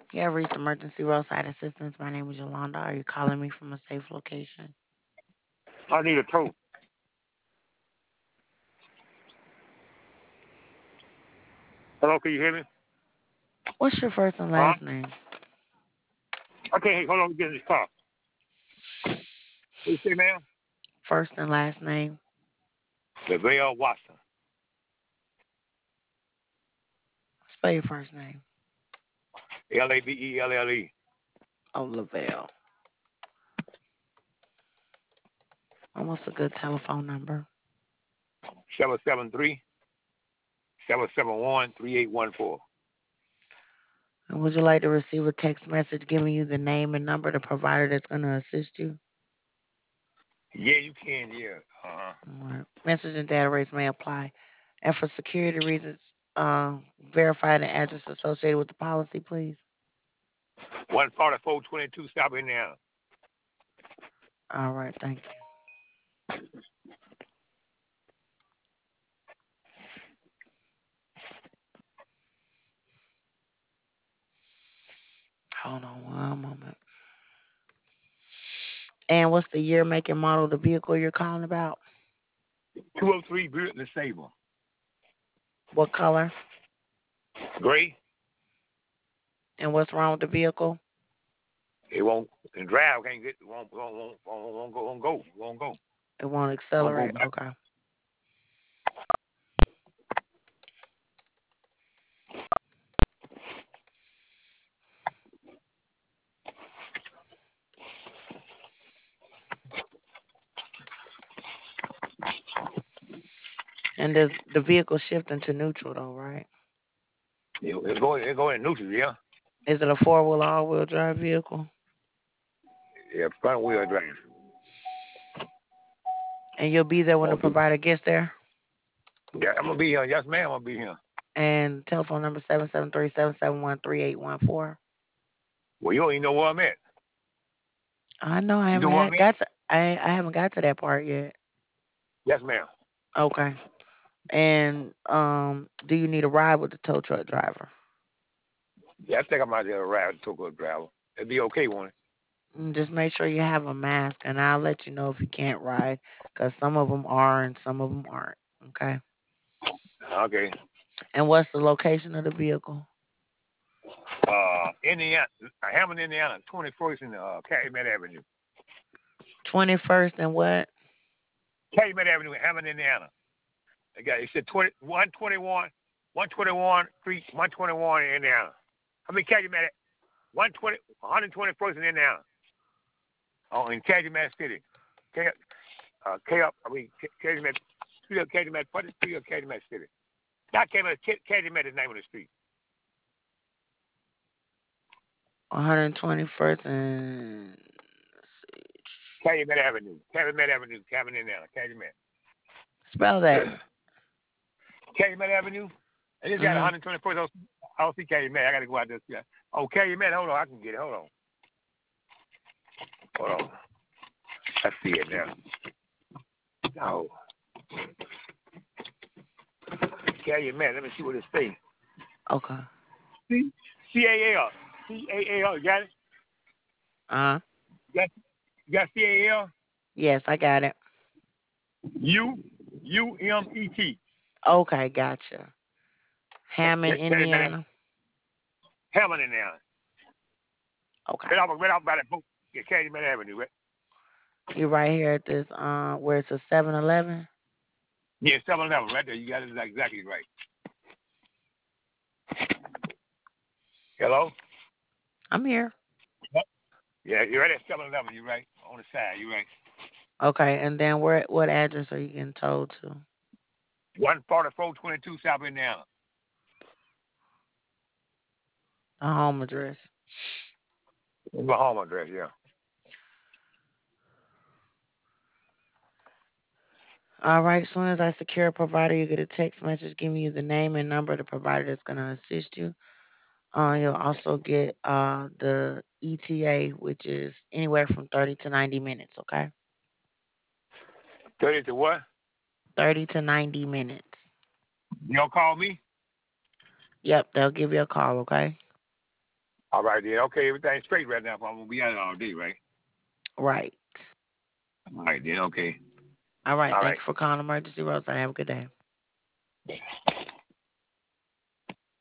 You have reached emergency roadside assistance. My name is Yolanda. Are you calling me from a safe location? I need a tow. Hello, can you hear me? What's your first and Huh? last name? Okay, hold on, get in this car. What you say, ma'am? First and last name. Lavelle Watson. Spell your first name. Labelle. Oh, Lavelle. And what's a good telephone number? 773-771-3814. And would you like to receive a text message giving you the name and number of the provider that's going to assist you? Yeah, you can, yeah. All right. Message and data rates may apply. And for security reasons, verify the address associated with the policy, please. 14422 South Indiana. All right, thank you. Hold on one moment. And what's the year, make, and model of the vehicle you're calling about? 203 Buick LeSabre. What color? Gray. And what's wrong with the vehicle? It won't, and drive can't get, won't go. It won't Won't go accelerate. back. Okay. And does the vehicle shift into neutral though, right? It go in neutral, yeah. Is it a four-wheel, all-wheel drive vehicle? Yeah, front wheel drive. And you'll be there when the Okay. provider gets there? Yeah, I'm gonna be here. Yes, ma'am, I'm gonna be here. And telephone number 773-771-3814. Well, you don't even know where I'm at. I know I You know haven't where I'm had, at? got to I haven't got to that part yet. Yes, ma'am. Okay. And do you need a ride with the tow truck driver? Yeah, I think I might have a ride to go driver. It'd be okay, won't it? Just make sure you have a mask, and I'll let you know if you can't ride, because some of them are and some of them aren't. Okay. Okay. And what's the location of the vehicle? Indiana, Hammond, Indiana, 21st and Calumet Avenue. 21st and what? Calumet Avenue, Hammond, Indiana. It said 121, 121 Street, 121 in Indiana. I mean Calumet, 120, 121st in Indiana. Oh, in Calumet City. K, Calumet, Street of Calumet, what is Street of Calumet City? Not Calumet, Calumet is the name of the street. 121st and Calumet Avenue, Calumet, Indiana, Calumet. spell that. Calumet Avenue. I just got Hmm. 121st. I don't see Calumet. I got to go out there. Yeah. Oh, Calumet. Hold on. I can get it. Hold on. Hold on. I see it now. Oh, Calumet. Let me see what it says. Okay. C-A-L. C-A-L. You got it? Uh-huh. You got C-A-L? Yes, I got it. U-U-M-E-T. Okay, gotcha. Hammond, Calumet. Indiana. Hammond in there. Okay. Right off by that boat. Yeah, Calumet Avenue. Right? You're right here at this where it's a 7-Eleven. Yeah, 7-Eleven right there. You got it exactly right. Hello? I'm here. Yeah, you're right at 7-Eleven. You're right. On the side. You're right. Okay, and then what address are you getting told to? 14422 South Indiana. The home address. My home address, yeah. All right, as soon as I secure a provider, you get a text message giving you the name and number of the provider that's going to assist you. You'll also get the ETA, which is anywhere from 30 to 90 minutes, okay? 30 to what? 30 to 90 minutes. You don't call me? Yep, they'll give you a call, okay? All right, then. Okay, everything's straight right now. But I'm gonna be out all day, right? Right. All right, then. Okay. All right. All Thank right. you for calling Emergency Rosa. Have a good day.